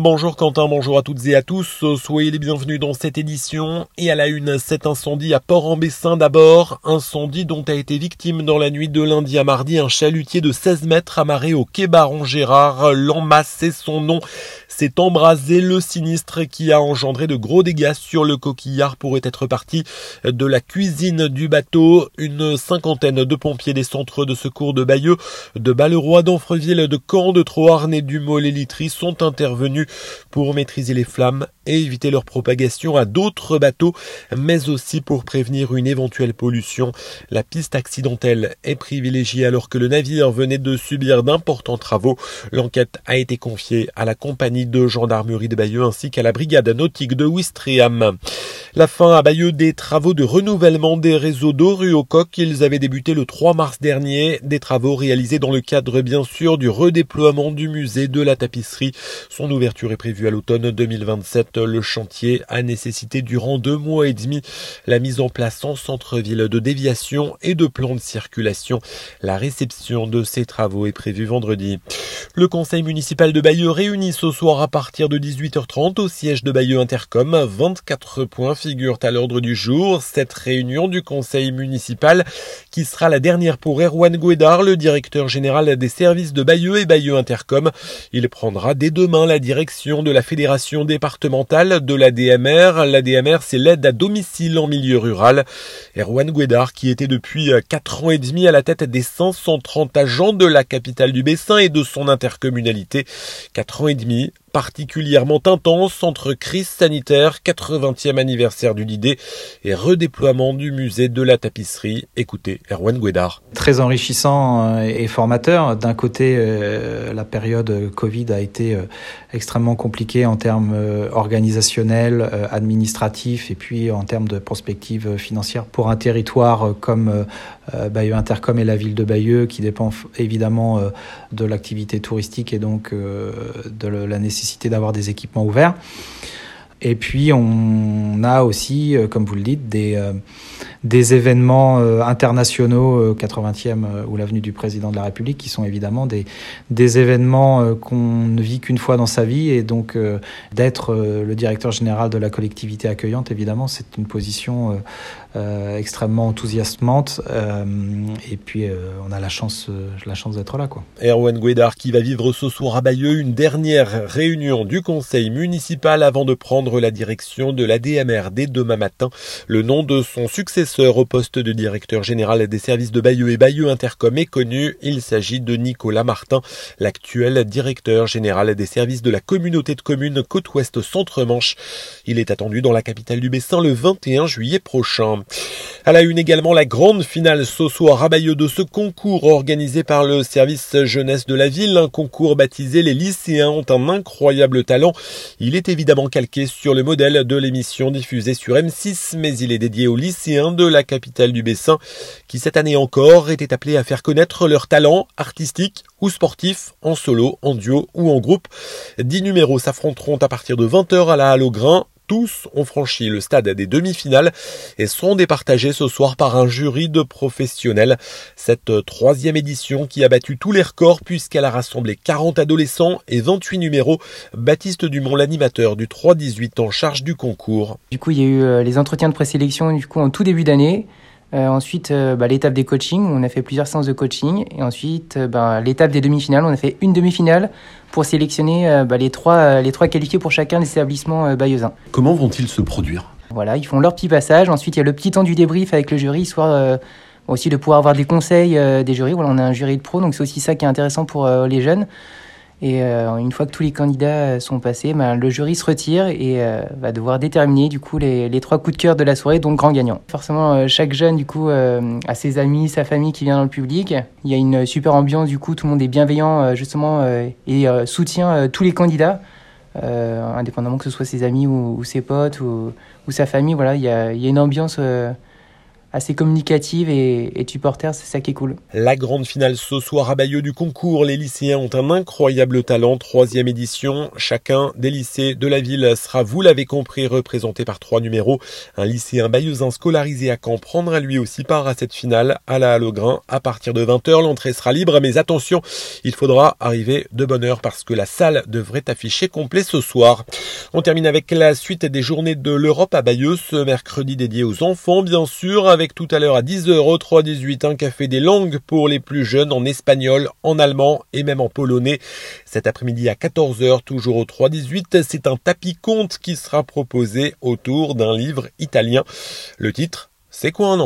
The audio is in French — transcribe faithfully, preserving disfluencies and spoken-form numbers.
Bonjour Quentin, bonjour à toutes et à tous, soyez les bienvenus dans cette édition. Et à la une, cet incendie à Port-en-Bessin d'abord, incendie dont a été victime dans la nuit de lundi à mardi un chalutier de seize mètres amarré au quai Baron-Gérard. L'Emmas, c'est son nom, s'est embrasé. Le sinistre qui a engendré de gros dégâts sur le coquillard pourrait être parti de la cuisine du bateau. Une cinquantaine de pompiers des centres de secours de Bayeux, de Balleroy, d'Anfreville, de Caen, de Troarn et du Mollet-Litry sont intervenus pour maîtriser les flammes et éviter leur propagation à d'autres bateaux, mais aussi pour prévenir une éventuelle pollution. La piste accidentelle est privilégiée alors que le navire venait de subir d'importants travaux. L'enquête a été confiée à la compagnie de gendarmerie de Bayeux ainsi qu'à la brigade nautique de Ouistreham. La fin à Bayeux des travaux de renouvellement des réseaux d'eau rue aux Coques. Ils avaient débuté le trois mars dernier. Des travaux réalisés dans le cadre, bien sûr, du redéploiement du musée de la tapisserie. Son ouverture est prévue à l'automne deux mille vingt-sept. Le chantier a nécessité durant deux mois et demi la mise en place en centre-ville de déviation et de plans de circulation. La réception de ces travaux est prévue vendredi. Le conseil municipal de Bayeux réunit ce soir à partir de dix-huit heures trente au siège de Bayeux Intercom. vingt-quatre points figurent à l'ordre du jour. Cette réunion du conseil municipal qui sera la dernière pour Erwan Gouedard, le directeur général des services de Bayeux et Bayeux Intercom. Il prendra dès demain la direction de la fédération départementale de l'A D M R. L'A D M R, c'est l'aide à domicile en milieu rural. Erwan Gouedard, qui était depuis quatre ans et demi à la tête des cinq cent trente agents de la capitale du Bessin et de son intercommunalité. quatre ans et demi particulièrement intense entre crise sanitaire, quatre-vingtième anniversaire du Lidet et redéploiement du musée de la tapisserie. Écoutez Erwan Gouedard. Très enrichissant et formateur. D'un côté, euh, la période Covid a été euh, extrêmement compliquée en termes euh, organisationnels, euh, administratifs et puis en termes de prospective financière pour un territoire euh, comme euh, Bayeux Intercom et la ville de Bayeux qui dépend f- évidemment euh, de l'activité touristique et donc euh, de le, la nécessité d'avoir des équipements ouverts. Et puis, on a aussi, comme vous le dites, des, euh, des événements euh, internationaux, euh, quatre-vingtième euh, ou l'avenue du président de la République, qui sont évidemment des, des événements euh, qu'on ne vit qu'une fois dans sa vie. Et donc, euh, d'être euh, le directeur général de la collectivité accueillante, évidemment, c'est une position euh, euh, extrêmement enthousiasmante. Euh, et puis, euh, on a la chance, euh, la chance d'être là, quoi. Erwan Gouedard qui va vivre ce soir à Bayeux une dernière réunion du conseil municipal avant de prendre la direction de l'A D M R dès demain matin. Le nom de son successeur au poste de directeur général des services de Bayeux et Bayeux Intercom est connu. Il s'agit de Nicolas Martin, l'actuel directeur général des services de la communauté de communes Côte-Ouest Centre-Manche. Il est attendu dans la capitale du Bessin le vingt et un juillet prochain. À la une également, la grande finale ce soir à Bayeux de ce concours organisé par le service jeunesse de la ville. Un concours baptisé Les lycéens ont un incroyable talent. Il est évidemment calqué sur le modèle de l'émission diffusée sur M six, mais il est dédié aux lycéens de la capitale du Bessin qui cette année encore étaient appelés à faire connaître leurs talents artistiques ou sportifs, en solo, en duo ou en groupe. Dix numéros s'affronteront à partir de vingt heures à la Halle au Grain. Tous ont franchi le stade des demi-finales et seront départagés ce soir par un jury de professionnels. Cette troisième édition qui a battu tous les records puisqu'elle a rassemblé quarante adolescents et vingt-huit numéros. Baptiste Dumont, l'animateur du trois dix-huit en charge du concours. Du coup, il y a eu euh, les entretiens de présélection du coup, en tout début d'année. Euh, ensuite, euh, bah, l'étape des coachings, on a fait plusieurs séances de coaching. Et ensuite, euh, bah, l'étape des demi-finales, on a fait une demi-finale pour sélectionner euh, bah, les, trois, euh, les trois qualifiés pour chacun des établissements euh, bayeuxins. Comment vont-ils se produire ? Voilà, ils font leur petit passage. Ensuite, il y a le petit temps du débrief avec le jury, histoire euh, aussi de pouvoir avoir des conseils euh, des jurys. Voilà, on a un jury de pros, donc c'est aussi ça qui est intéressant pour euh, les jeunes. Et euh, une fois que tous les candidats sont passés, ben, le jury se retire et euh, va devoir déterminer du coup les, les trois coups de cœur de la soirée, donc grand gagnant. Forcément, euh, chaque jeune du coup euh, a ses amis, sa famille qui vient dans le public. Il y a une super ambiance, du coup tout le monde est bienveillant euh, justement euh, et euh, soutient euh, tous les candidats, euh, indépendamment que ce soit ses amis ou, ou ses potes ou, ou sa famille. Voilà, il y a, il y a une ambiance euh, assez communicative et, et tu porteurs, c'est ça qui est cool. La grande finale ce soir à Bayeux du concours. Les lycéens ont un incroyable talent. Troisième édition. Chacun des lycées de la ville sera, vous l'avez compris, représenté par trois numéros. Un lycéen bayeuxin scolarisé à Caen prendra lui aussi part à cette finale à la Halle au Grain à partir de vingt heures. L'entrée sera libre, mais attention, il faudra arriver de bonne heure parce que la salle devrait afficher complet ce soir. On termine avec la suite des journées de l'Europe à Bayeux, ce mercredi dédié aux enfants, bien sûr, avec tout à l'heure à dix heures au trois dix-huit un café des langues pour les plus jeunes en espagnol, en allemand et même en polonais. Cet après-midi à quatorze heures, toujours au trois dix-huit, c'est un tapis conte qui sera proposé autour d'un livre italien. Le titre, c'est quoi un enfant ?